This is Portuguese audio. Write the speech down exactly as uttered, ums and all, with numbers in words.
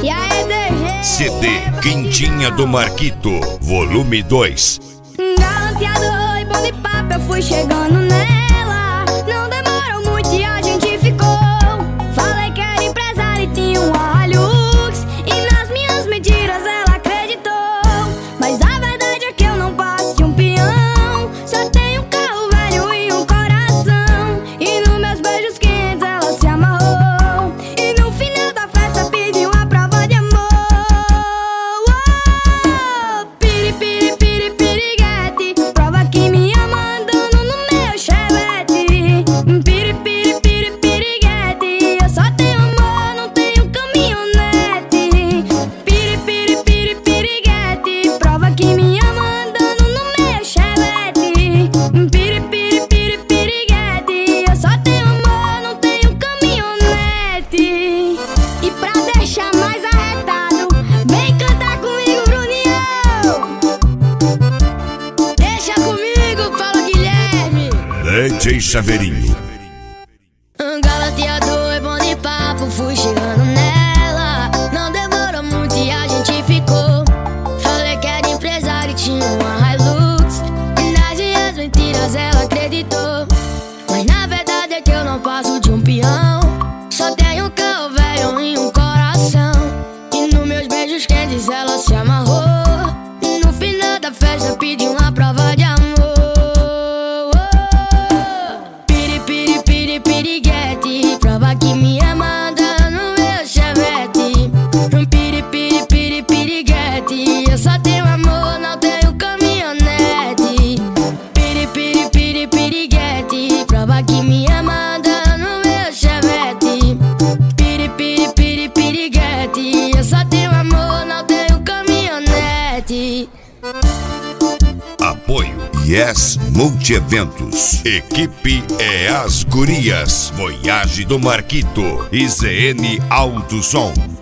E aí, D G? C D Quintinha do Marquito, volume dois. Galanteador e bom de papo, eu fui chegando nela. Não demorou muito e a gente ficou. Falei que era empresário e tinha uma Hilux, e nas minhas mentiras ela acreditou. Mas a verdade é que eu não passo de um peão. Só tenho um carro velho e um coração. E nos meus beijos quentes ela se amarrou. E no final da festa pediu uma prova de amor. Oh, piri, piri, piri, piriguete, prova que me ama andando no meu chevette. Piri, piri, piri, piriguete, eu só tenho amor, não tenho caminhonete. Piri, piri, piri, piriguete, prova que me ama andando no meu chevette. Piri, piri, piri, piriguete, eu só tenho amor, não tenho caminhonete. E pra deixar mais arretado, vem cantar comigo, Bruninho. Deixa comigo, fala Guilherme. D J Chaveirinho. Galanteador é bom de papo, fui chegando nela. Não demorou muito e a gente ficou. Falei que era empresário e tinha uma Hilux, e nas minhas mentiras ela acreditou. Mas na verdade é que eu não passo de um peão. Só tenho um carro velho e um coração. E nos meus beijos quentes ela se amarrou. E no final da festa pediu uma prova de amor. Piri, piri, piri, piriguete, prova que me ama andando no meu chevette. Piri, piri, piri, piriguete, eu só tenho amor, não tenho caminhonete. Piri, piri, piri, piriguete, prova que me ama andando no meu chevette. Piri, piri, piri, piriguete, eu só tenho amor, não tenho caminhonete. Apoio Yes Multieventos. Equipe é as Gurias. Voyage do Marquito e Z N Alto Som.